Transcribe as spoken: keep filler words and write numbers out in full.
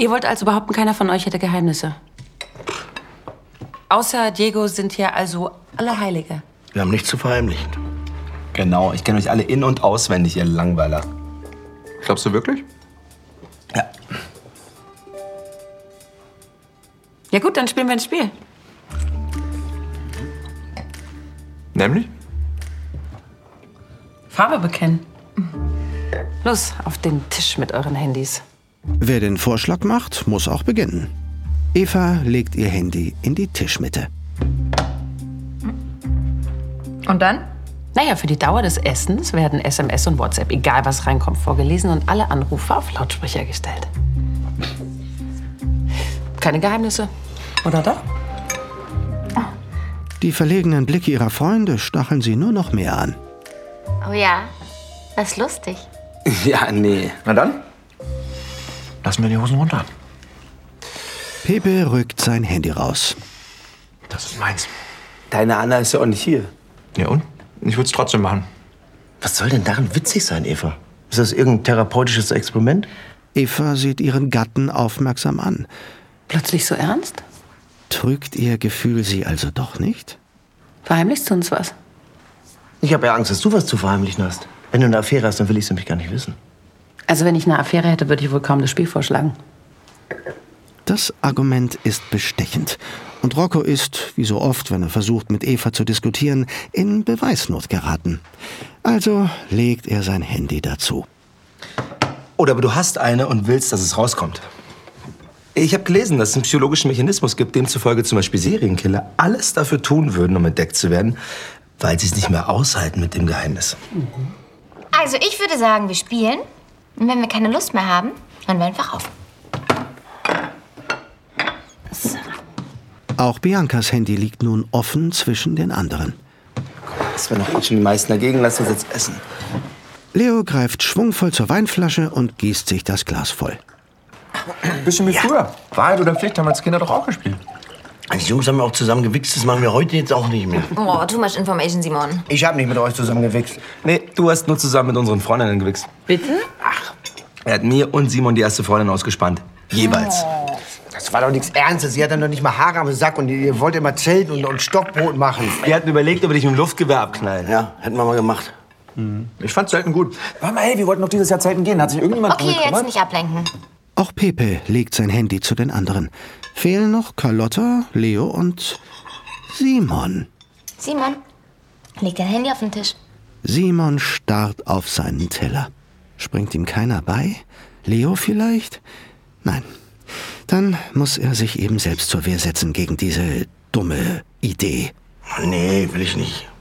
Ihr wollt also behaupten, keiner von euch hätte Geheimnisse? Außer Diego sind hier also alle Heilige. Wir haben nichts zu verheimlichen. Genau, ich kenne euch alle in- und auswendig, ihr Langweiler. Glaubst du wirklich? Ja. Ja gut, dann spielen wir ein Spiel. Nämlich? Farbe bekennen. Los, auf den Tisch mit euren Handys. Wer den Vorschlag macht, muss auch beginnen. Eva legt ihr Handy in die Tischmitte. Und dann? Naja, für die Dauer des Essens werden S M S und WhatsApp, egal was reinkommt, vorgelesen und alle Anrufe auf Lautsprecher gestellt. Keine Geheimnisse, oder doch? Die verlegenen Blicke ihrer Freunde stacheln sie nur noch mehr an. Oh ja, das ist lustig. Ja, nee. Na dann, lassen wir die Hosen runter. Pepe rückt sein Handy raus. Das ist meins. Deine Anna ist ja auch nicht hier. Ja und? Ich würde es trotzdem machen. Was soll denn daran witzig sein, Eva? Ist das irgendein therapeutisches Experiment? Eva sieht ihren Gatten aufmerksam an. Plötzlich so ernst? Trügt ihr Gefühl sie also doch nicht? Verheimlichst du uns was? Ich habe ja Angst, dass du was zu verheimlichen hast. Wenn du eine Affäre hast, dann will ich es nämlich gar nicht wissen. Also wenn ich eine Affäre hätte, würde ich wohl kaum das Spiel vorschlagen. Das Argument ist bestechend. Und Rocco ist, wie so oft, wenn er versucht, mit Eva zu diskutieren, in Beweisnot geraten. Also legt er sein Handy dazu. Oder aber du hast eine und willst, dass es rauskommt. Ich habe gelesen, dass es einen psychologischen Mechanismus gibt, demzufolge zum Beispiel Serienkiller alles dafür tun würden, um entdeckt zu werden, weil sie es nicht mehr aushalten mit dem Geheimnis. Also ich würde sagen, wir spielen. Und wenn wir keine Lust mehr haben, hören wir einfach auf. So. Auch Biancas Handy liegt nun offen zwischen den anderen. Es wäre noch eh schon die meisten dagegen. Lass uns jetzt essen. Leo greift schwungvoll zur Weinflasche und gießt sich das Glas voll. Bisschen wie früher. Wahrheit oder Pflicht haben wir als Kinder doch auch gespielt. Die Jungs haben auch zusammen gewichst, das machen wir heute jetzt auch nicht mehr. Oh, too much information, Simon. Ich habe nicht mit euch zusammen gewichst. Nee, du hast nur zusammen mit unseren Freundinnen gewichst. Bitte? Er hat mir und Simon die erste Freundin ausgespannt. Jeweils. Das war doch nichts Ernstes. Sie hat dann doch nicht mal Haare am Sack und ihr wollt immer Zelten und, und Stockbrot machen. Wir hatten überlegt, ob wir dich mit dem Luftgewehr abknallen. Ja, hätten wir mal gemacht. Ich fand's Zelten gut. Warte mal, hey, wir wollten noch dieses Jahr Zelten gehen. Hat sich irgendjemand drum Okay, jetzt gekümmert? nicht ablenken. Auch Pepe legt sein Handy zu den anderen. Fehlen noch Carlotta, Leo und Simon. Simon, leg dein Handy auf den Tisch. Simon starrt auf seinen Teller. Springt ihm keiner bei? Leo vielleicht? Nein. Dann muss er sich eben selbst zur Wehr setzen gegen diese dumme Idee. Nee, will ich nicht.